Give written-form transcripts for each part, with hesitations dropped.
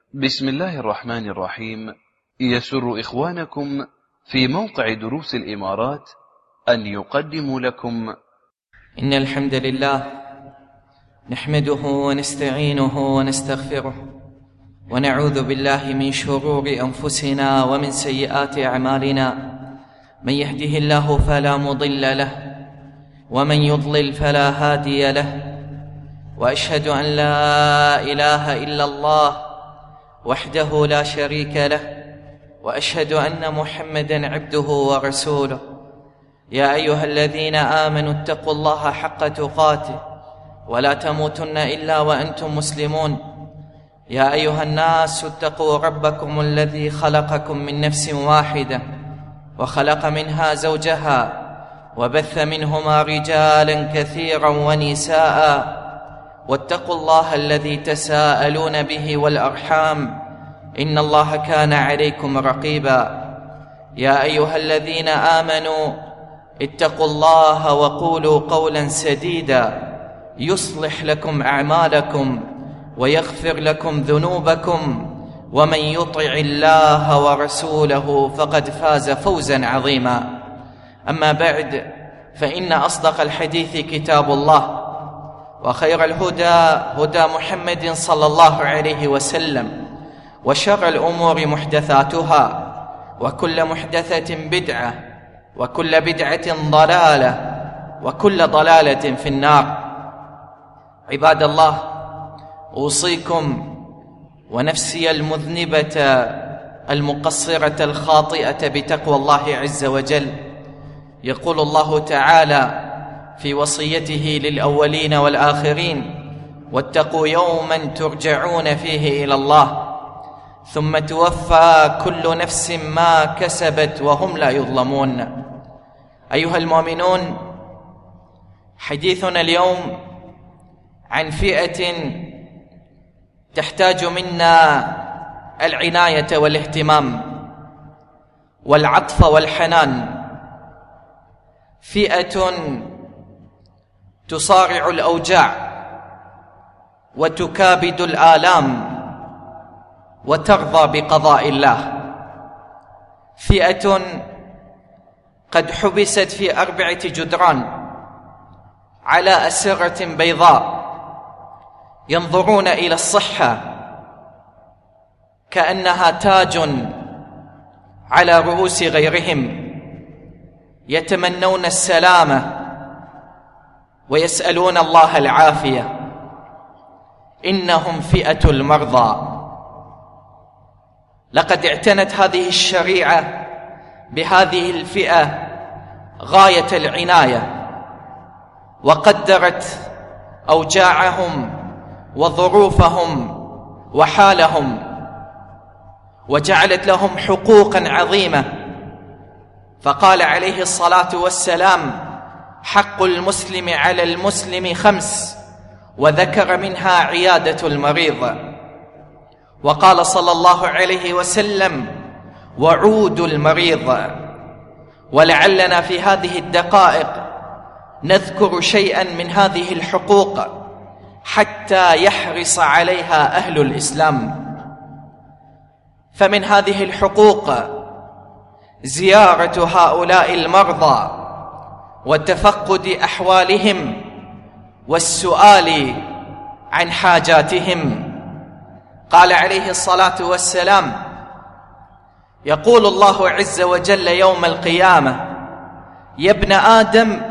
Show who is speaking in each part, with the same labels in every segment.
Speaker 1: بسم الله الرحمن الرحيم. يسر إخوانكم في موقع دروس الإمارات أن يقدموا لكم
Speaker 2: إن الحمد لله نحمده ونستعينه ونستغفره ونعوذ بالله من شرور أنفسنا ومن سيئات أعمالنا. من يهده الله فلا مضل له ومن يضلل فلا هادي له، وأشهد أن لا إله إلا الله وحده لا شريك له، وأشهد أن محمدًا عبده ورسوله. يا أيها الذين آمنوا اتقوا الله حق تقاته ولا تموتن إلا وأنتم مسلمون. يا أيها الناس اتقوا ربكم الذي خلقكم من نفس واحدة وخلق منها زوجها وبث منهما رجالا كثيرا ونساء، واتقوا الله الذي تساءلون به والأرحام إن الله كان عليكم رقيبا. يا أيها الذين آمنوا اتقوا الله وقولوا قولا سديدا يصلح لكم أعمالكم ويغفر لكم ذنوبكم، ومن يطع الله ورسوله فقد فاز فوزا عظيما. أما بعد، فإن أصدق الحديث كتاب الله، وخير الهدى هدى محمد صلى الله عليه وسلم، وشر الأمور محدثاتها، وكل محدثة بدعة، وكل بدعة ضلالة، وكل ضلالة في النار. عباد الله، أوصيكم ونفسي المذنبة المقصرة الخاطئة بتقوى الله عز وجل. يقول الله تعالى في وصيته للأولين والآخرين: واتقوا يوما ترجعون فيه إلى الله ثم توفى كل نفس ما كسبت وهم لا يظلمون. أيها المؤمنون، حديثنا اليوم عن فئة تحتاج منا العناية والاهتمام والعطف والحنان. فئة تصارع الأوجاع وتكابد الآلام وترضى بقضاء الله. فئة قد حبست في 4 جدران على أسرة بيضاء، ينظرون إلى الصحة كأنها تاج على رؤوس غيرهم، يتمنون السلامة ويسألون الله العافية. إنهم فئة المرضى. لقد اعتنت هذه الشريعة بهذه الفئة غاية العناية، وقدرت أوجاعهم وظروفهم وحالهم، وجعلت لهم حقوقا عظيمة. فقال عليه الصلاة والسلام: حق المسلم على المسلم 5، وذكر منها عيادة المريض. وقال صلى الله عليه وسلم: وعود المريض. ولعلنا في هذه الدقائق نذكر شيئا من هذه الحقوق حتى يحرص عليها أهل الإسلام. فمن هذه الحقوق زيارة هؤلاء المرضى وتفقد أحوالهم والسؤال عن حاجاتهم. قال عليه الصلاة والسلام: يقول الله عز وجل يوم القيامة: يا ابن آدم،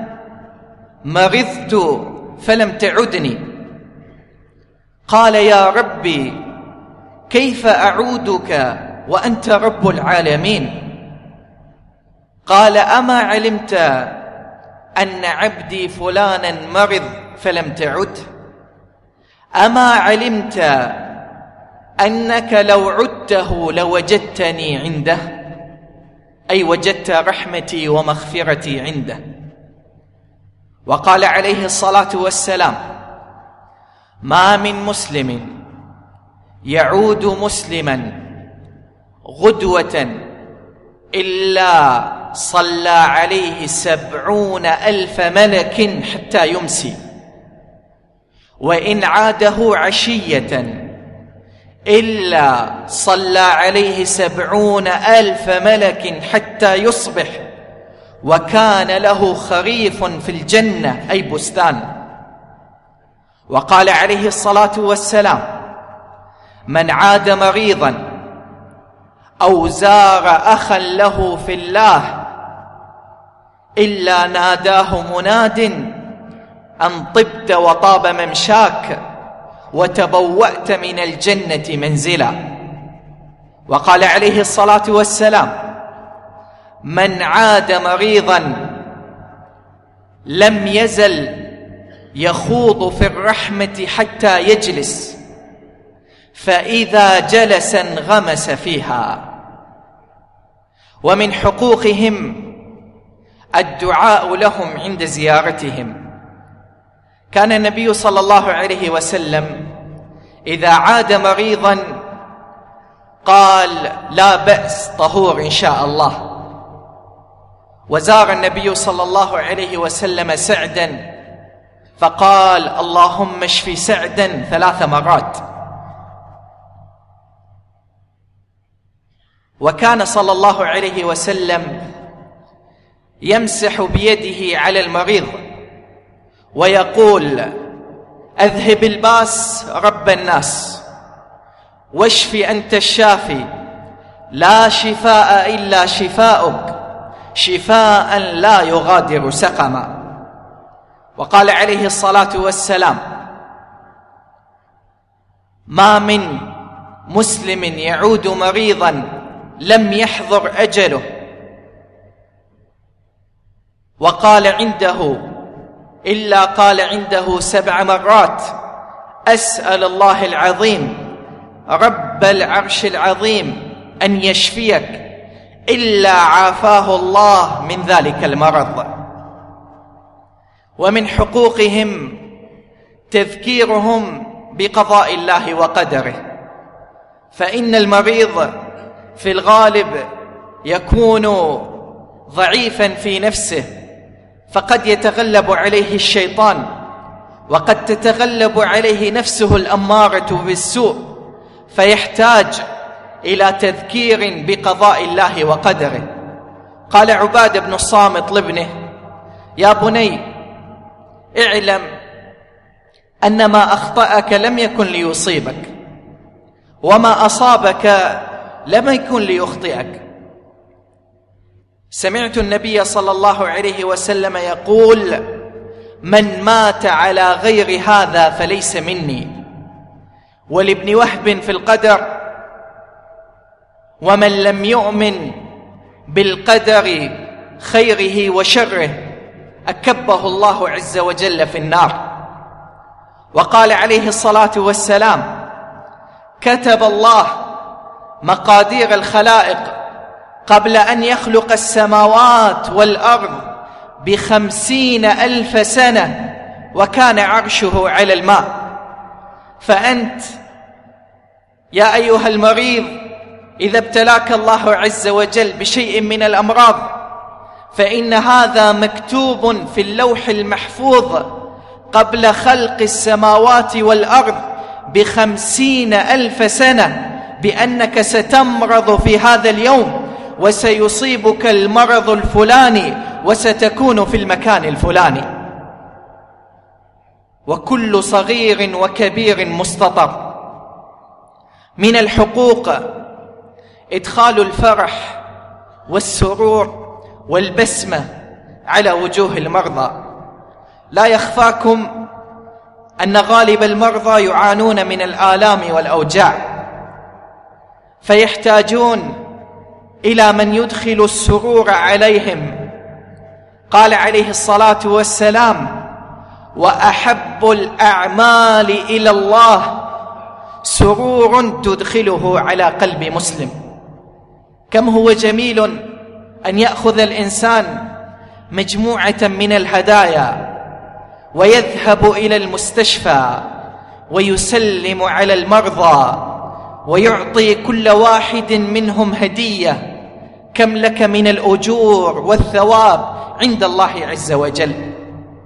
Speaker 2: مرضت فلم تعدني. قال: يا ربي، كيف أعودك وأنت رب العالمين؟ قال: أما علمت أن عبدي فلانا مرض فلم تعد؟ أما علمت أنك لو عدته لوجدتني عنده؟ أي وجدت رحمتي ومغفرتي عنده. وقال عليه الصلاة والسلام: ما من مسلم يعود مسلما غدوة إلا صلى عليه 70,000 ملك حتى يمسي، وإن عاده عشية إلا صلى عليه 70,000 ملك حتى يصبح، وكان له خريف في الجنة أي بستان. وقال عليه الصلاة والسلام: من عاد مريضا أو زار أخا له في الله إلا ناداه مناد أن طبت وطاب ممشاك وتبوأت من الجنة منزلا. وقال عليه الصلاة والسلام: من عاد مريضا لم يزل يخوض في الرحمة حتى يجلس، فإذا جلس انغمس فيها. ومن حقوقهم الدعاء لهم عند زيارتهم. كان النبي صلى الله عليه وسلم إذا عاد مريضا قال: لا بأس، طهور إن شاء الله. وزار النبي صلى الله عليه وسلم سعدا فقال: اللهم اشف سعدا 3 مرات. وكان صلى الله عليه وسلم يمسح بيده على المريض ويقول: أذهب الباس رب الناس، واشف أنت الشافي، لا شفاء إلا شفاؤك، شفاء لا يغادر سقما. وقال عليه الصلاة والسلام: ما من مسلم يعود مريضا لم يحضر أجله وقال عنده إلا قال عنده 7 مرات: أسأل الله العظيم رب العرش العظيم أن يشفيك، إلا عافاه الله من ذلك المرض. ومن حقوقهم تذكيرهم بقضاء الله وقدره، فإن المريض في الغالب يكون ضعيفا في نفسه، فقد يتغلب عليه الشيطان، وقد تتغلب عليه نفسه الأمارة بالسوء، فيحتاج إلى تذكير بقضاء الله وقدره. قال عبادة بن الصامت لابنه: يا بني، اعلم أن ما أخطأك لم يكن ليصيبك، وما أصابك لم يكن ليخطئك. سمعت النبي صلى الله عليه وسلم يقول: من مات على غير هذا فليس مني. ولابن وهب في القدر: ومن لم يؤمن بالقدر خيره وشره أكبه الله عز وجل في النار. وقال عليه الصلاة والسلام: كتب الله مقادير الخلائق قبل أن يخلق السماوات والأرض ب50,000 سنة، وكان عرشه على الماء. فأنت يا أيها المريض، إذا ابتلاك الله عز وجل بشيء من الأمراض فإن هذا مكتوب في اللوح المحفوظ قبل خلق السماوات والأرض ب50,000 سنة، بأنك ستمرض في هذا اليوم، وسيصيبك المرض الفلاني، وستكون في المكان الفلاني. وكل صغير وكبير مستطر. من الحقوق إدخال الفرح والسرور والبسمة على وجوه المرضى. لا يخفاكم أن غالب المرضى يعانون من الآلام والأوجاع، فيحتاجون إلى من يدخل السرور عليهم. قال عليه الصلاة والسلام: وأحب الأعمال إلى الله سرور تدخله على قلب مسلم. كم هو جميل أن يأخذ الإنسان مجموعة من الهدايا ويذهب إلى المستشفى ويسلم على المرضى ويعطي كل واحد منهم هدية. كم لك من الأجور والثواب عند الله عز وجل.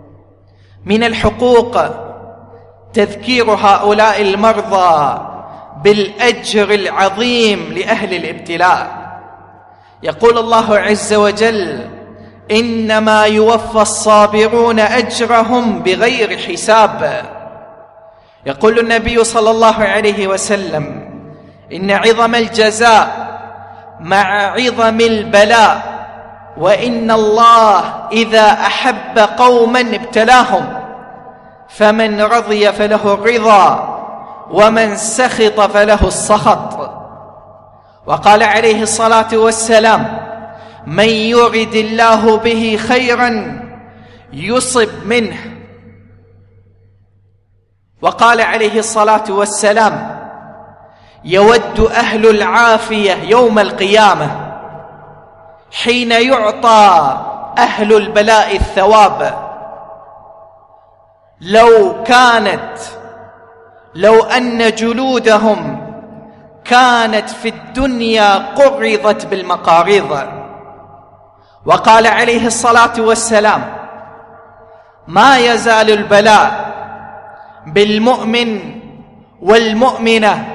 Speaker 2: من الحقوق تذكير هؤلاء المرضى بالأجر العظيم لأهل الابتلاء. يقول الله عز وجل: إنما يوفى الصابرون أجرهم بغير حساب. يقول النبي صلى الله عليه وسلم: إن عظم الجزاء مع عظم البلاء، وإن الله إذا أحب قوما ابتلاهم، فمن رضي فله الرضا ومن سخط فله السخط. وقال عليه الصلاة والسلام: من يرد الله به خيرا يصب منه. وقال عليه الصلاة والسلام: يود أهل العافية يوم القيامة حين يعطى أهل البلاء الثواب لو أن جلودهم كانت في الدنيا قرضت بالمقاريض. وقال عليه الصلاة والسلام: ما يزال البلاء بالمؤمن والمؤمنة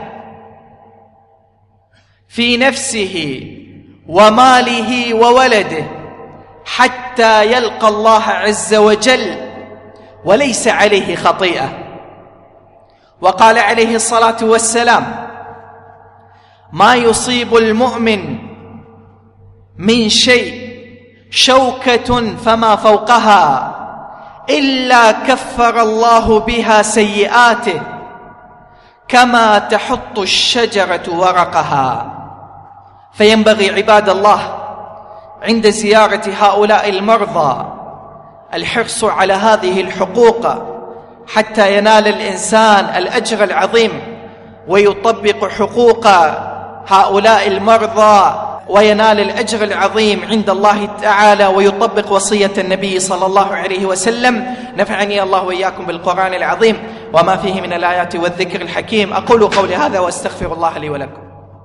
Speaker 2: في نفسه وماله وولده حتى يلقى الله عز وجل وليس عليه خطيئة. وقال عليه الصلاة والسلام: ما يصيب المؤمن من شيء شوكة فما فوقها إلا كفر الله بها سيئاته كما تحط الشجرة ورقها. فينبغي عباد الله عند زيارة هؤلاء المرضى الحرص على هذه الحقوق حتى ينال الإنسان الأجر العظيم ويطبق حقوق هؤلاء المرضى وينال الأجر العظيم عند الله تعالى ويطبق وصية النبي صلى الله عليه وسلم. نفعني الله وإياكم بالقرآن العظيم وما فيه من الآيات والذكر الحكيم. أقول قولي هذا وأستغفر الله لي ولكم.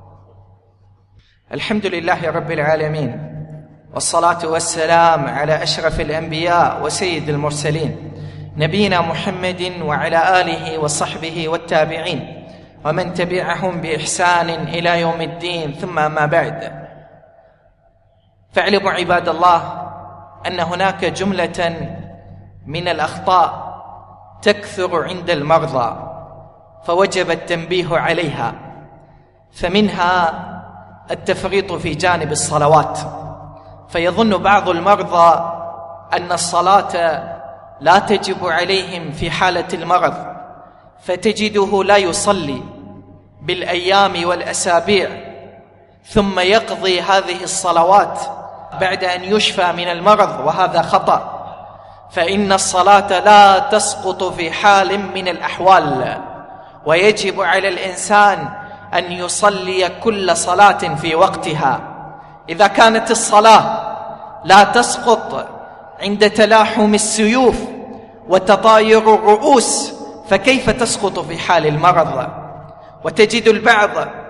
Speaker 2: الحمد لله رب العالمين، والصلاة والسلام على أشرف الأنبياء وسيد المرسلين نبينا محمد وعلى آله وصحبه والتابعين ومن تبعهم بإحسان إلى يوم الدين، ثم ما بعد. فاعلموا عباد الله أن هناك جملة من الأخطاء تكثر عند المرضى فوجب التنبيه عليها، فمنها التفريط في جانب الصلوات. فيظن بعض المرضى أن الصلاة لا تجب عليهم في حالة المرض، فتجده لا يصلي بالأيام والأسابيع ثم يقضي هذه الصلوات بعد أن يشفى من المرض، وهذا خطأ. فإن الصلاة لا تسقط في حال من الأحوال، ويجب على الإنسان أن يصلي كل صلاة في وقتها. إذا كانت الصلاة لا تسقط عند تلاحم السيوف وتطاير الرؤوس، فكيف تسقط في حال المرض؟ وتجد البعض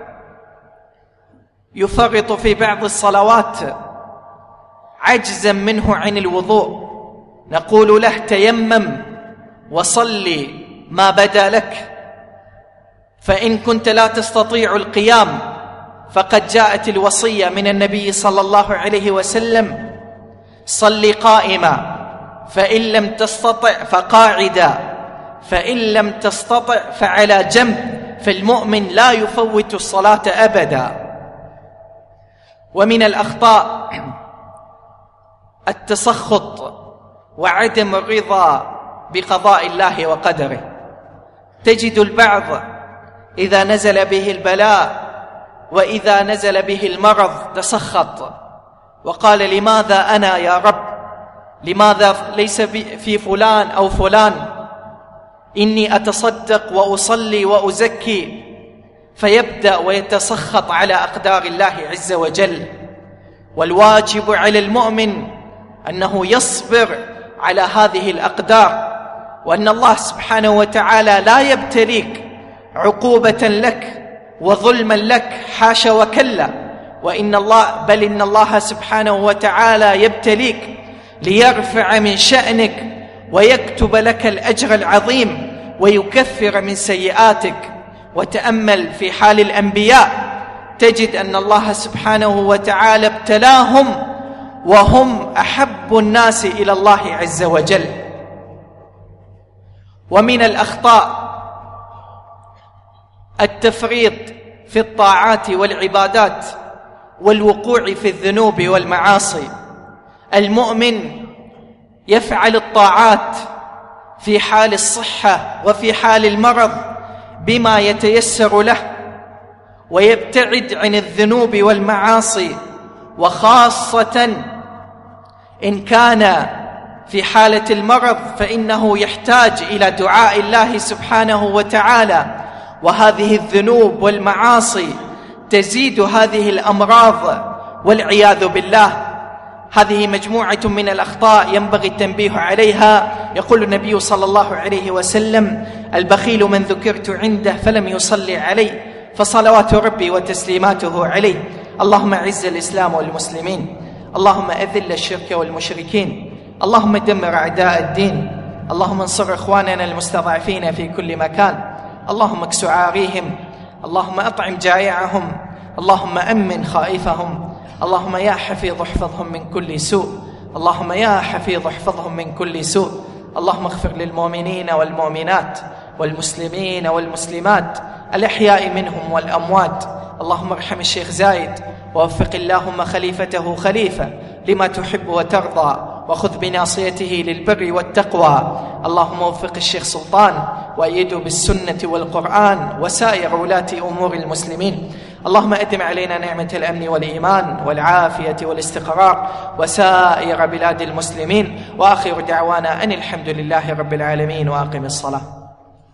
Speaker 2: يفرط في بعض الصلوات عجزا منه عن الوضوء، نقول له: تيمم وصلي ما بدا لك، فإن كنت لا تستطيع القيام فقد جاءت الوصية من النبي صلى الله عليه وسلم: صلي قائما، فإن لم تستطع فقاعدا، فإن لم تستطع فعلى جنب. فالمؤمن لا يفوت الصلاة أبدا. ومن الأخطاء التسخط وعدم الرضا بقضاء الله وقدره. تجد البعض إذا نزل به البلاء وإذا نزل به المرض تسخط وقال: لماذا أنا يا رب؟ لماذا ليس في فلان أو فلان؟ إني أتصدق وأصلي وأزكي. فيبدأ ويتسخط على أقدار الله عز وجل. والواجب على المؤمن أنه يصبر على هذه الأقدار، وأن الله سبحانه وتعالى لا يبتليك عقوبة لك وظلما لك، حاشا وكلا. بل إن الله سبحانه وتعالى يبتليك ليرفع من شأنك ويكتب لك الأجر العظيم ويكفر من سيئاتك. وتأمل في حال الأنبياء تجد أن الله سبحانه وتعالى ابتلاهم وهم أحب الناس إلى الله عز وجل. ومن الأخطاء التفريط في الطاعات والعبادات والوقوع في الذنوب والمعاصي. المؤمن يفعل الطاعات في حال الصحة وفي حال المرض بما يتيسر له، ويبتعد عن الذنوب والمعاصي، وخاصة إن كان في حالة المرض فإنه يحتاج إلى دعاء الله سبحانه وتعالى، وهذه الذنوب والمعاصي تزيد هذه الأمراض والعياذ بالله. هذه مجموعة من الأخطاء ينبغي التنبيه عليها. يقول النبي صلى الله عليه وسلم: البخيل من ذكرت عنده فلم يصلي علي، فصلوات ربي وتسليماته عليه. اللهم اعز الإسلام والمسلمين، اللهم أذل الشرك والمشركين، اللهم دمر أعداء الدين، اللهم انصر إخواننا المستضعفين في كل مكان، اللهم اكس عاريهم، اللهم أطعم جائعهم، اللهم أمن خائفهم، اللهم يا حفيظ احفظهم من كل سوء، اللهم يا حفيظ احفظهم من كل سوء. اللهم اغفر للمؤمنين والمؤمنات والمسلمين والمسلمات الأحياء منهم والأموات. اللهم ارحم الشيخ زايد، ووفق اللهم خليفته خليفة لما تحب وترضى، وخذ بناصيته للبر والتقوى. اللهم وفق الشيخ سلطان وأيده بالسنة والقرآن وسائر ولاة أمور المسلمين. اللهم أدم علينا نعمة الأمن والإيمان والعافية والاستقرار وسائر بلاد المسلمين. وآخر دعوانا أن الحمد لله رب العالمين، وأقم الصلاة.